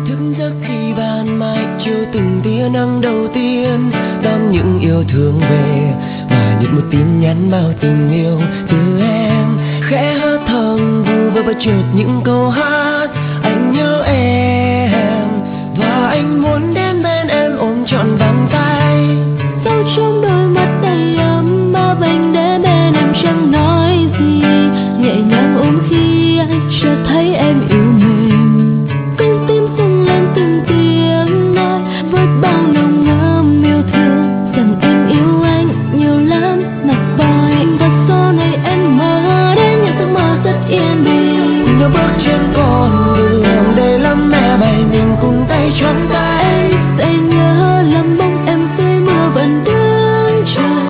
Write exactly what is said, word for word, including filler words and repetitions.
thức giấc khi ban mai chiều từng tia nắng đầu tiên, đón những yêu thương về và nhận một tin nhắn bao tình yêu từ em. Khẽ hát thầm vu vơ và chợt những câu hát